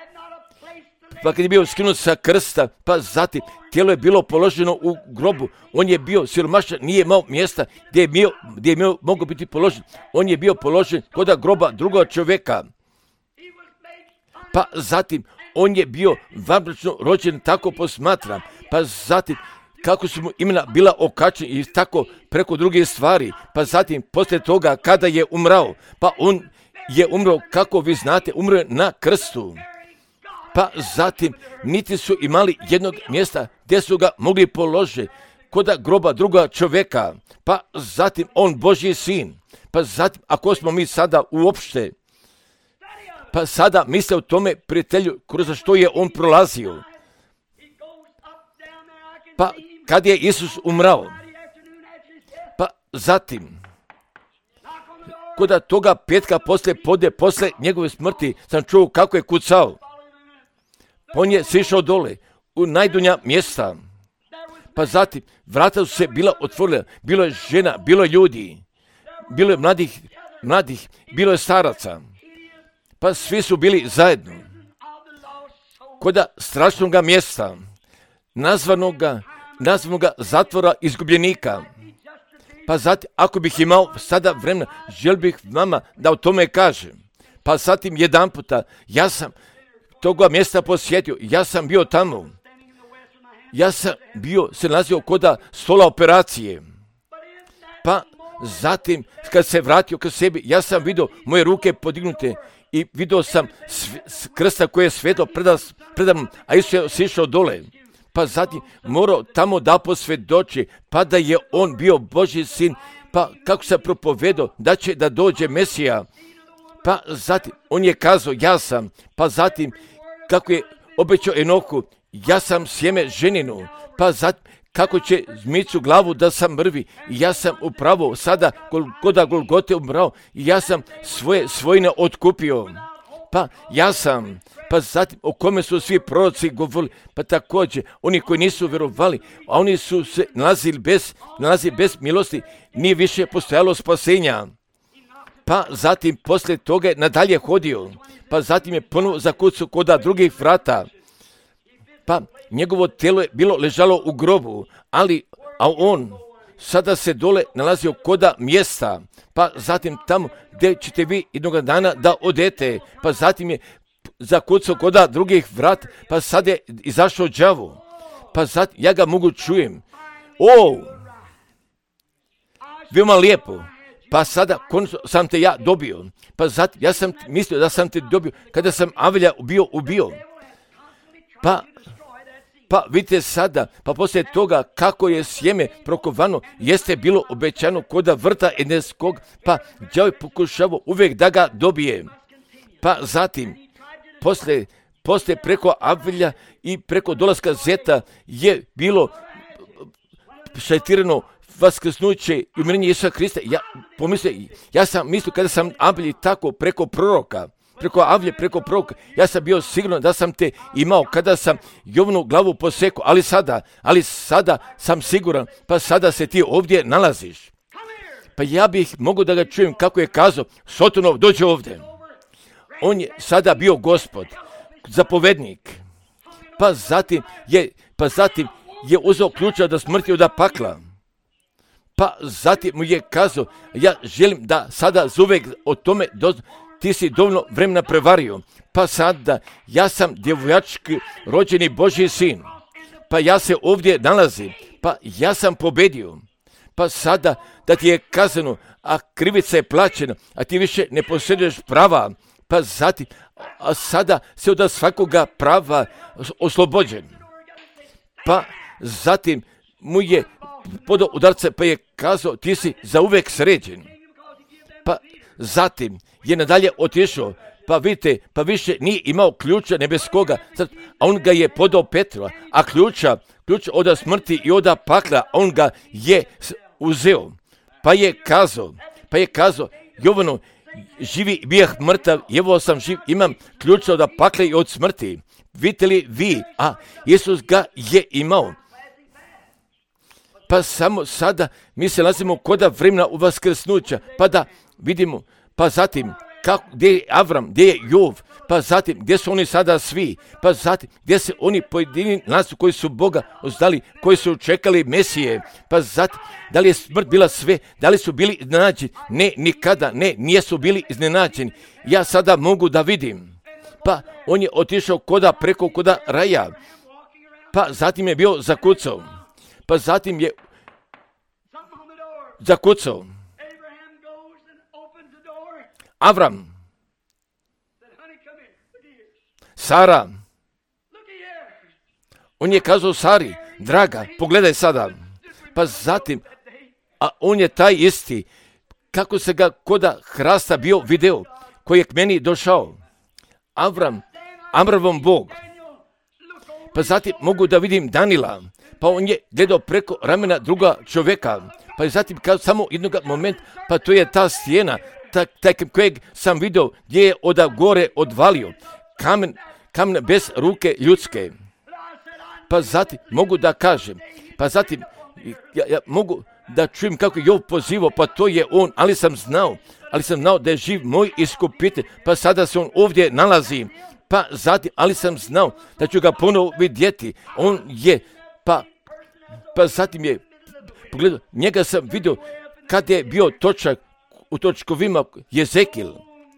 bio skinut sa krsta, pa zatim tijelo je bilo položeno u grobu, on je bio siromašan, nije imao mjesta gdje je mogao biti položen, on je bio položen kod groba drugog čovjeka. Pa zatim, on je bio vanbračno rođen, tako posmatram. Pa zatim, kako su mu imena bila okačena i tako preko drugih stvari. Pa zatim, poslije toga, kada je umrao, pa on je umro, kako vi znate, umro je na krstu. Pa zatim, niti su imali jednog mjesta gdje su ga mogli položiti kod groba druga čovjeka. Pa zatim, on Božji sin. Pa zatim, ako smo mi sada uopšte, pa sada misle o tome prijatelju kroz što je on prolazio. Pa kad je Isus umrao, pa zatim, kod toga petka posle njegove smrti sam čuo kako je kucao. On je sišao dole u najdonja mjesta. Pa zatim vrata su se bila otvorila, bilo je žena, bilo je ljudi, bilo je mladih, bilo je staraca. Pa svi su bili zajedno. Kod strašnog mjesta, nazvanoga zatvora izgubljenika. Pa zatim, ako bih imao sada vremena, želio bih vama da o tome kažem. Pa zatim jedan puta, ja sam toga mjesta posjetio, ja sam bio tamo. Ja sam se nalazio kod stola operacije. Pa zatim, kad se vratio k sebi, ja sam vidio moje ruke podignute i vidio sam krsta koje je svetlo predam, a Isus je sišao dole. Pa zatim morao tamo da posvjedoči, pa da je on bio Božji sin, pa kako se propovedao da će da dođe Mesija. Pa zatim on je kazao, ja sam, pa zatim kako je obećao Enoku, ja sam sjeme ženinu, pa zatim kako će zmicu glavu da sam mrvi, ja sam upravo sada kod Golgote umrao i ja sam svoje svojine otkupio. Pa ja sam, pa zatim o kome su svi proroci govorili, pa također oni koji nisu vjerovali, a oni su se nalazili bez milosti, nije više postojalo spasenja. Pa zatim poslije toga je nadalje hodio, pa zatim je ponovo zakucao kod drugih vrata. Pa njegovo tijelo je bilo ležalo u grobu, a on sada se dole nalazio koda mjesta, pa zatim tamo gdje ćete vi jednog dana da odete, pa zatim je zakucao koda drugih vrat, pa sad je izašao đavo, pa zatim ja ga mogu čujem. Veoma lijepo, pa sada konačno sam te ja dobio, pa zatim ja sam mislio da sam te dobio kada sam Avelja ubio. Pa vidite sada, pa poslije toga kako je sjeme prokovano, jeste bilo obećano koda vrta Edenskog, pa đavo je pokušavao uvijek da ga dobije. Pa zatim, poslije preko Avelja i preko dolaska Zeta je bilo šajtirano vaskrsnuće i umirenje Isusa Krista. Ja sam mislio kada sam Avelji tako preko proroka, preko proroka, ja sam bio siguran da sam te imao kada sam Jovanu glavu posekao, ali sada sam siguran, pa sada se ti ovdje nalaziš. Pa ja bih mogu da ga čujem kako je kazao, Sotonov, dođe ovdje. On je sada bio gospod, zapovednik, pa zatim je uzeo ključa od smrti od pakla. Pa zatim mu je kazao, ja želim da sada zuvek o tome ti si dovoljno vremena prevario, pa sada ja sam djevojački rođeni Božji sin, pa ja se ovdje nalazim, pa ja sam pobedio, pa sada da ti je kazano, a krivica je plaćena, a ti više ne posjeduješ prava, pa zatim, a sada se od svakoga prava oslobođen. Pa zatim mu je podao udarce, pa je kazao, ti si zauvek sređen. Pa zatim je nadalje otišao, pa vidite, pa više nije imao ključa nebeskoga, a on ga je podao Petrova, a ključa od smrti i od pakla, on ga je uzeo. Pa je kazao, Jovano, živi bijeh mrtav, evo sam živ, imam ključa od pakla i od smrti. Vidite li vi, a Isus ga je imao. Pa samo sada mi se nalazimo koda vremena u vaskrsnuća, pa da vidimo, pa zatim gdje je Avram, gdje je Jov, pa zatim gdje su oni sada svi, pa zatim gdje se oni pojedini nasu koji su Boga ozdali, koji su čekali Mesije, pa zatim da li je smrt bila sve, da li su bili iznenađeni, ne, nikada, ne, nisu bili iznenađeni. Ja sada mogu da vidim, pa on je otišao preko koda raja, pa zatim je bio zakucao, pa zatim je zakucao. Avram, Sara, on je kazao Sari, draga, pogledaj sada, pa zatim, a on je taj isti, kako se ga koda hrasta bio video, koji je k meni došao, Amravom Bog, pa zatim mogu da vidim Danila, pa on je gledao preko ramena druga čovjeka, pa je zatim kazao samo jednog momenta, pa to je ta stijena, taj kojeg sam vidio gdje je od gore odvalio, kamen bez ruke ljudske. Pa zatim mogu da kažem, pa zatim ja mogu da čujem kako je Jov pozivao, pa to je on, ali sam znao da je živ moj iskupitelj, pa sada se on ovdje nalazi, pa zatim, ali sam znao da ću ga ponovo vidjeti, on je, pa zatim je pogledao, njega sam vidio kad je bio točak u točkovima Jezekil.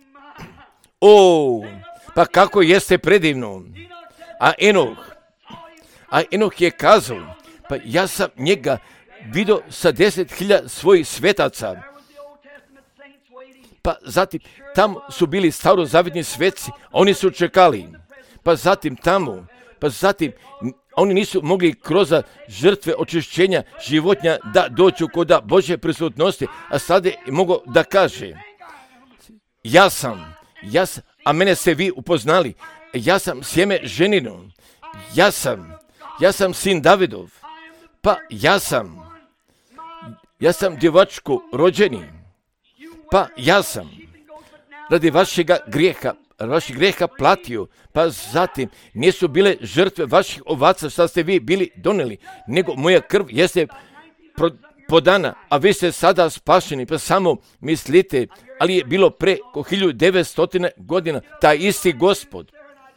Pa kako jeste predivno. A Enoh je kazao, pa ja sam njega vidio sa 10.000 svojih svetaca. Pa zatim tamo su bili starozavetni sveci, oni su čekali. Pa zatim oni nisu mogli kroz žrtve očišćenja životinja da dođu kod Božje prisutnosti, a sada je mogao da kaže, ja sam, a mene ste vi upoznali, ja sam sjeme ženino, ja sam sin Davidov, pa ja sam djevačko rođeni, pa ja sam radi vašega grijeha, vaših greha platio, pa zatim nisu bile žrtve vaših ovaca što ste vi bili donijeli, nego moja krv jeste podana, a vi ste sada spašeni, pa samo mislite, ali je bilo preko 1900 godina taj isti Gospod.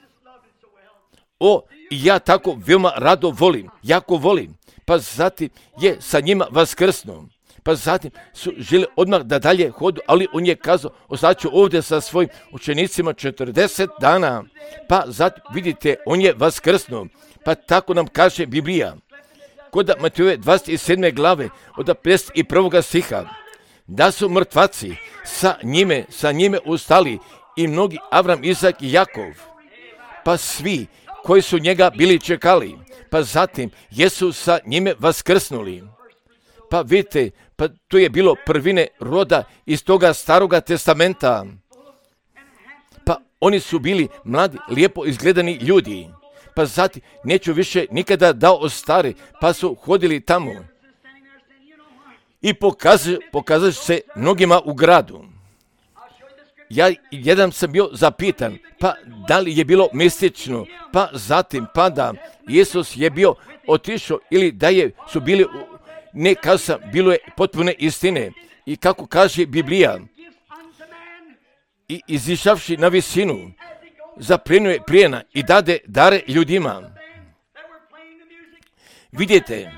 Ja tako veoma rado volim, jako volim, pa zatim je sa njima vaskrsnuo. Pa zatim su želi odmah da dalje hodu, ali on je kazao, ostaću ovdje sa svojim učenicima 40 dana. Pa zatim, vidite, on je vaskrsnuo. Pa tako nam kaže Biblija. Kod Matejove 27. glave, od 51. stiha, da su mrtvaci sa njime ustali i mnogi Avram, Izak i Jakov. Pa svi koji su njega bili čekali, pa zatim jesu sa njime vaskrsnuli. Pa vidite, pa to je bilo prvine roda iz toga staroga testamenta. Pa oni su bili mladi, lijepo izgledani ljudi. Pa zatim neću više nikada da ostare, pa su hodili tamo. I pokazali se mnogima u gradu. Ja jedan sam bio zapitan, pa da li je bilo mistično, pa zatim pa da Isus je bio otišao ili da su bili, ne kazam, bilo je potpune istine. I kako kaže Biblija, i izišavši na visinu, zaplenio je plijena i dade dare ljudima. Vidite,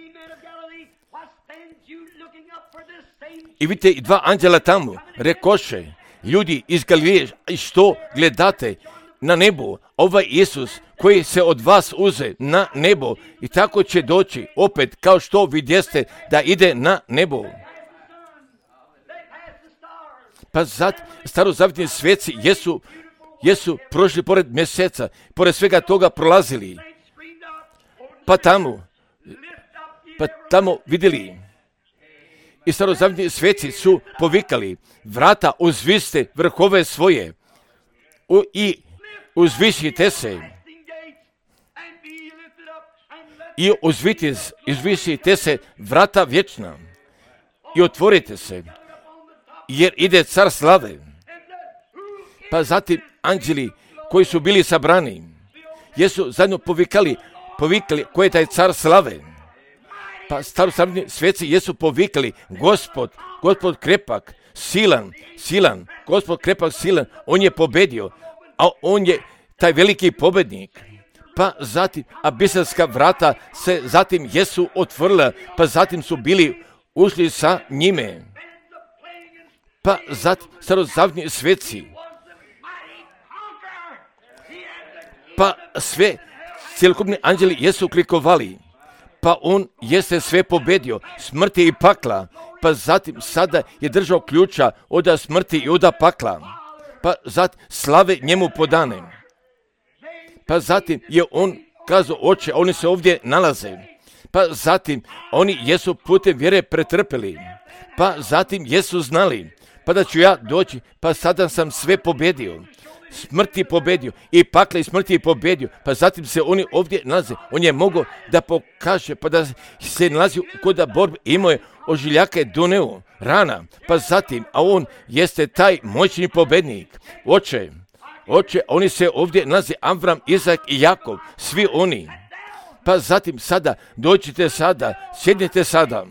i vidite i dva anđela tamo, rekoše, ljudi iz Galileje, što gledate na nebo, ovaj Isus koji se od vas uze na nebo i tako će doći opet kao što vidjeste da ide na nebo. Pa starozavjetni sveci jesu prošli pored mjeseca, pored svega toga prolazili. Pa tamo vidjeli. I starozavjetni sveci su povikali, vrata uzviste vrhove svoje i uzvišite se. I uzvišite se vrata vječna i otvorite se, jer ide car slave. Pa zatim anđeli koji su bili sabrani, jesu zajedno povikali ko je taj car slave. Pa starozavjetni sveci jesu povikali, Gospod krepak, silan, Gospod krepak, silan, on je pobedio, a on je taj veliki pobednik. Pa zatim, a biserska vrata se zatim jesu otvorila, pa zatim su bili ušli sa njime. Pa zatim starozavjetni sveci, pa sve cjelokupni anđeli jesu klikovali, pa on jeste sve pobedio, smrti i pakla, pa zatim sada je držao ključa od smrti i od pakla, pa zatim slave njemu podane. Pa zatim je on kazao, oče, oni se ovdje nalaze. Pa zatim oni jesu putem vjere pretrpeli, pa zatim jesu znali, pa da ću ja doći, pa sada sam sve pobedio. Smrti pobedio i pakla i smrti pobedio, pa zatim se oni ovdje nalaze. On je mogao da pokaže, pa da se nalazi kod borbe, imao je ožiljake doneo rana, pa zatim, a on jeste taj moćni pobednik. Oče, oni se ovdje nalaze, Avram, Izak i Jakov, svi oni. Pa zatim sada, dođite sada, sjednite sada.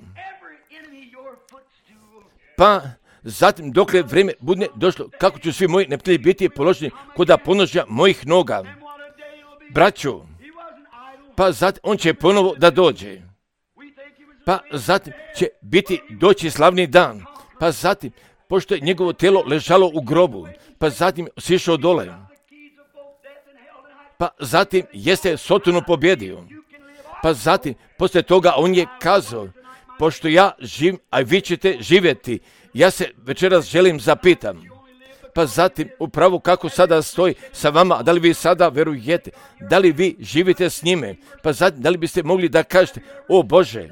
Pa zatim, dokle vrijeme bude došlo, kako ću svi moji neprijatelji biti položeni kod ponožja mojih noga. Braćo, pa zatim on će ponovo da dođe. Pa zatim će doći slavni dan. Pa zatim, pošto je njegovo tijelo ležalo u grobu, pa zatim sišao dole. Pa zatim jeste Sotonu pobjedio. Pa zatim, poslije toga on je kazao, pošto ja živim, a vi ćete živjeti, ja se večeras želim zapitam. Pa zatim, upravo kako sada stoji sa vama, da li vi sada verujete, da li vi živite s njime, pa zatim, da li biste mogli da kažete, o Bože,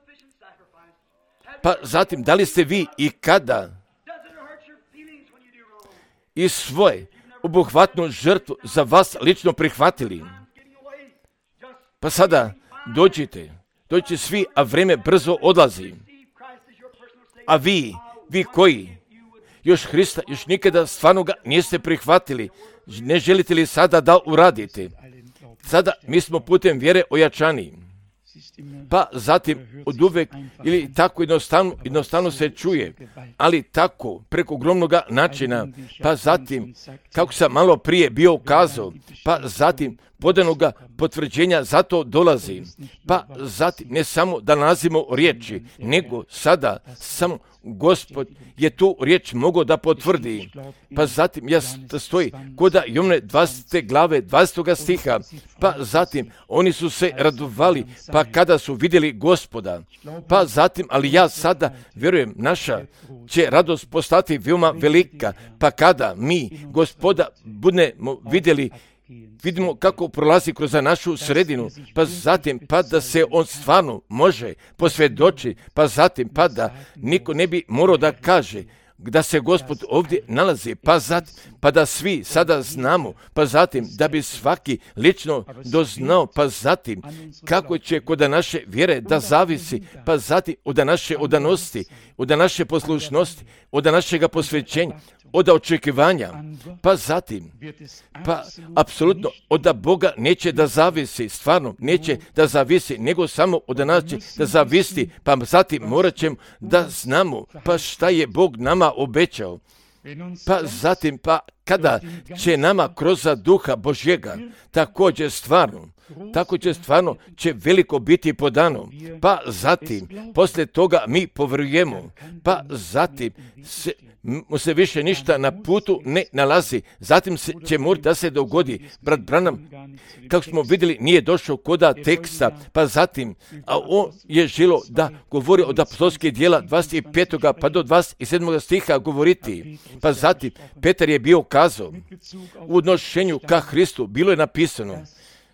pa zatim, da li ste vi i kada i svoje obuhvatnu žrtvu za vas lično prihvatili? Pa sada dođite svi, a vrijeme brzo odlazi. A vi koji još Hrista, još nikada stvarno ga niste prihvatili. Ne želite li sada da uradite? Sada mi smo putem vjere ojačani. Pa zatim od uvek ili tako jednostavno se čuje, ali tako preko ogromnoga načina, pa zatim kako sam malo prije bio ukazao, pa zatim podanoga potvrđenja zato dolazi, pa zatim ne samo da nalazimo riječi, nego sada samo Gospod je tu riječ mogao da potvrdi. Pa zatim ja stoji koda Jovne 20. glave 20. stiha, pa zatim oni su se radovali, pa kada su vidjeli Gospoda, pa zatim, ali ja sada vjerujem, naša će radost postati veoma velika, pa kada mi Gospoda budemo vidimo kako prolazi kroz našu sredinu, pa zatim pa da se on stvarno može posvjedoči, pa zatim pa da niko ne bi morao da kaže da se Gospod ovdje nalazi, pa zatim pa da svi sada znamo, pa zatim da bi svaki lično doznao, pa zatim kako će kod naše vjere da zavisi, pa zatim od naše odanosti, od naše poslušnosti, od našega posvećenja, od očekivanja, pa zatim, pa apsolutno od Boga neće da zavisi, stvarno neće da zavisi, nego samo od nas će da zavisi, pa zatim morat ćemo da znamo, pa šta je Bog nama obećao. Pa zatim, pa kada će nama kroz duha Božjega također stvarno će veliko biti podano, pa zatim, poslije toga mi povjerujemo, pa zatim mu se više ništa na putu ne nalazi, zatim će morati da se dogodi. Brat Branham, kako smo vidjeli, nije došao koda teksta, pa zatim, a on je želo da govori od apostolskih djela 25. pa do 27. stiha govoriti, pa zatim Petar je bio kazao u odnošenju ka Hristu, bilo je napisano,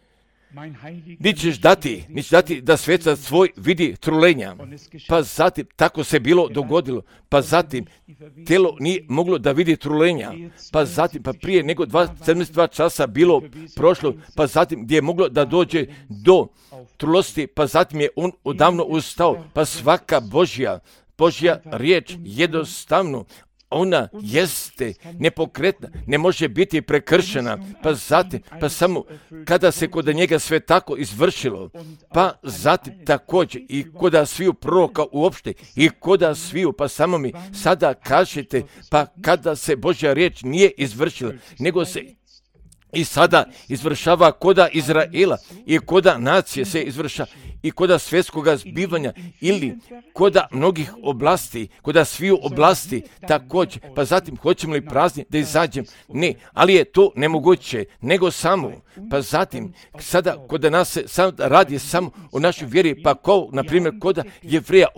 Nićeš dati da svetac svoj vidi trulenja. Pa zatim, tako se bilo dogodilo. Pa zatim, telo nije moglo da vidi trulenja. Pa zatim, pa prije nego 72 časa bilo prošlo. Pa zatim, gdje je moglo da dođe do trulosti, pa zatim je on odavno ustao. Pa svaka Božja riječ jednostavno, ona jeste nepokretna, ne može biti prekršena, pa zatim, pa samo kada se kod njega sve tako izvršilo, pa zatim također i kod sviju proroka uopšte i kod sviju, pa samo mi sada kažete, pa kada se Božja riječ nije izvršila, nego se i sada izvršava koda Izraela i koda nacije se izvršava i koda svjetskoga zbivanja ili koda mnogih oblasti, koda sviju oblasti također. Pa zatim hoćemo li prazni da izađem? Ne, ali je to nemoguće, nego samo. Pa zatim, sada koda nas se sam radi samo o našoj vjeri, pa kao, na primjer, koda Jevreja,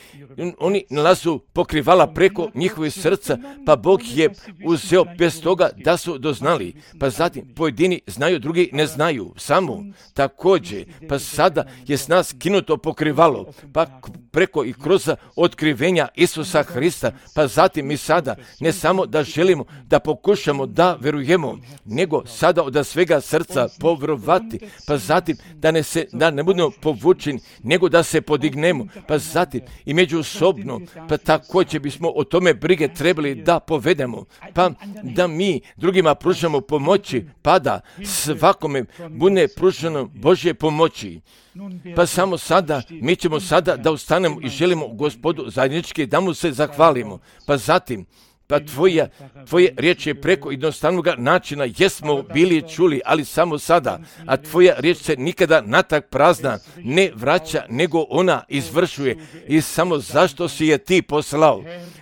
oni nalazu pokrivala preko njihovih srca, pa Bog je uzeo bez toga da su doznali. Pa zatim, pojedini znaju, drugi ne znaju, samo također, pa sada je s nas kinuto pokrivalo, pa preko i kroz otkrivenja Isusa Hrista, pa zatim mi sada ne samo da želimo da pokušamo da verujemo, nego sada od svega srca povjerovati, pa zatim da ne budemo povučeni, nego da se podignemo, pa zatim i međusobno, pa također bismo o tome brige trebali da povedemo, pa da mi drugima pružamo pomoći, pa da svakome bude pruženo Božje pomoći. Pa samo sada, mi ćemo sada da ustanemo i želimo Gospodu zajednički da mu se zahvalimo. Pa zatim, pa tvoje riječi je preko jednostavnog načina jesmo bili čuli, ali samo sada, a tvoja riječ se nikada natrag prazna ne vraća, nego ona izvršuje. I samo zašto si je ti poslao?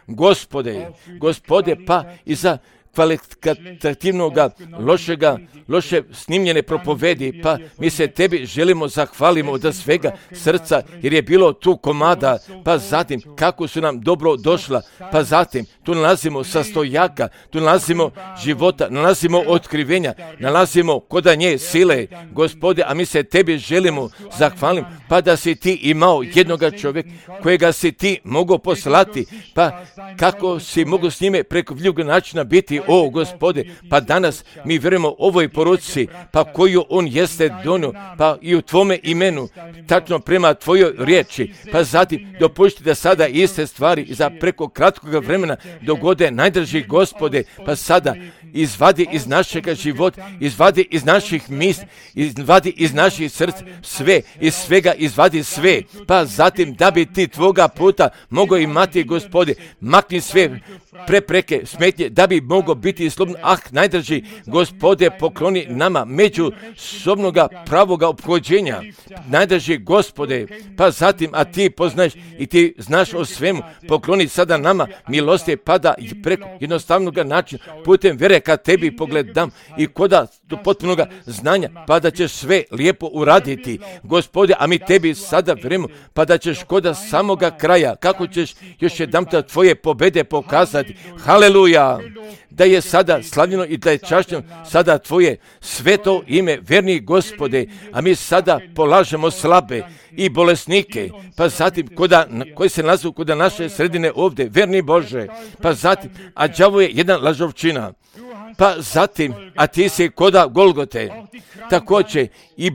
Gospode, pa i za kvalitativnoga, loše snimljene propovedi, pa mi se tebi želimo zahvalimo od svega srca, jer je bilo tu komada, pa zatim kako su nam dobro došla, pa zatim tu nalazimo sastojaka, tu nalazimo života, nalazimo otkrivenja, nalazimo koda nje sile, Gospode, a mi se tebi želimo zahvalimo, pa da si ti imao jednoga čovjeka kojega si ti mogao poslati, pa kako si mogao s njime preko vljivog načina biti o Gospode, pa danas mi vjerujemo ovoj poruci, pa koju on jeste donio, pa i u tvome imenu, tačno prema tvojoj riječi, pa zatim dopušti da sada iste stvari za preko kratkog vremena dogode, najdraži Gospode, pa sada izvadi iz našega života, izvadi iz naših misli, izvadi iz naših srca sve, iz svega izvadi sve, pa zatim da bi ti tvoga puta mogao imati, Gospode, makni sve prepreke, smetnje, da bi mogao biti slobodan. Najdraži Gospode, pokloni nama međusobnoga pravoga ophođenja, najdraži Gospode, pa zatim, a ti poznaješ i ti znaš o svemu, pokloni sada nama milosti, pa da preko jednostavnog načina, putem vjere kad tebi pogledam i koda do potpunog znanja, pa da ćeš sve lijepo uraditi, Gospode, a mi tebi sada vjerujemo, pa da ćeš koda samoga kraja, kako ćeš još jedanputa tvoje pobjede pokazati. Haleluja! Da je sada slavljeno i da je čašćeno sada tvoje sveto ime, vjerni Gospode, a mi sada polažemo slabe i bolesnike, pa zatim koji se nalazu kod naše sredine ovdje, vjerni Bože, pa zatim, a đavo je jedan lažovčina, pa zatim, a ti si koda Golgote, također i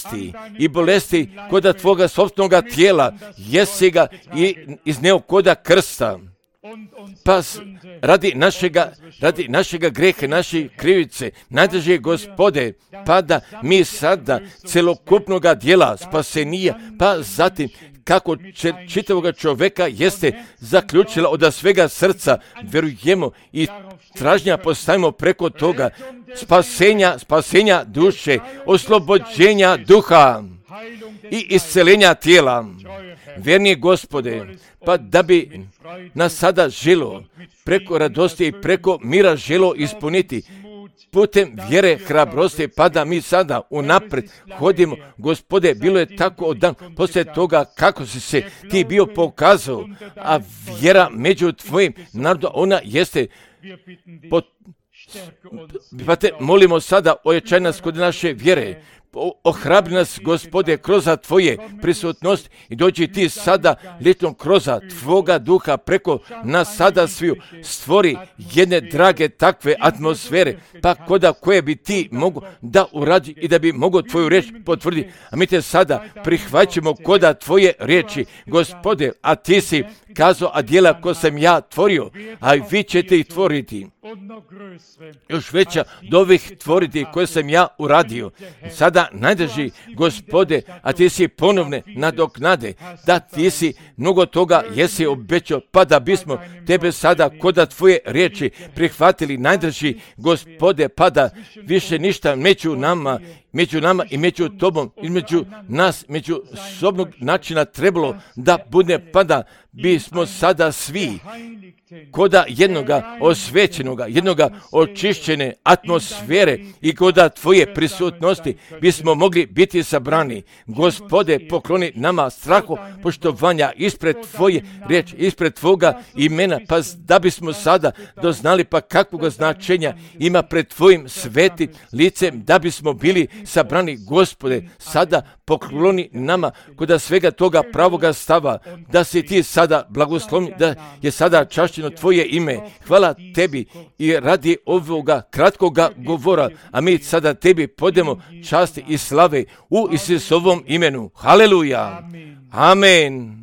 bolesti koda tvoga sopstvenoga tijela, jesi ga i izneo koda krsta, pa radi našega greha, naše krivice, najdraži Gospode, pa da mi sada celokupnoga dijela spasenija, pa zatim kako čitavoga čovjeka jeste zaključila od svega srca, vjerujemo i tražnja postavimo preko toga spasenja duše, oslobođenja duha i isceljenja tijela. Vjerni Gospode, pa da bi nas sada želo preko radosti i preko mira želo ispuniti putem vjere, hrabrosti, pa da mi sada unaprijed hodimo. Gospode, bilo je tako od dan poslije toga kako si se ti bio pokazao, a vjera među tvojim narodom, ona jeste pa te molimo sada ojačaj nas kod naše vjere. Ohrabri nas, Gospode, kroz tvoje prisutnost i dođi ti sada lično kroz tvoga duha preko nas sada sviju stvori jedne drage takve atmosfere, pa koda koje bi ti mogu da uradi i da bi mogo tvoju riječ potvrditi. A mi te sada prihvaćamo koda tvoje riječi, Gospode, a ti si kazao, a djela ko sam ja tvorio, a vi ćete ih tvoriti. Još veća do ovih tvoriti koje sam ja uradio. Sada najdraži Gospode, a ti si ponovne nadoknade, da ti si mnogo toga jesi obećao, pa da bismo tebe sada koda tvoje riječi prihvatili, najdraži Gospode, pa da više ništa među nama i među tobom, između nas, među sobnog načina trebalo da bude, pa da bismo sada svi koda jednoga osvećenoga, jednoga očišćene atmosfere i koda tvoje prisutnosti bismo mogli biti sabrani. Gospode, pokloni nama strahu poštovanja ispred tvoje riječi, ispred tvoga imena, pa da bismo sada doznali pa kakvog značenja ima pred tvojim svetim licem, da bismo bili sabrani. Gospode, sada pokloni nama koda svega toga pravoga stava, da si ti sada blagoslovni, da je sada čašćeno tvoje ime. Hvala tebi i radi ovoga kratkoga govora, a mi sada tebi podemo časti i slave u Isusovom imenu. Haleluja! Amen!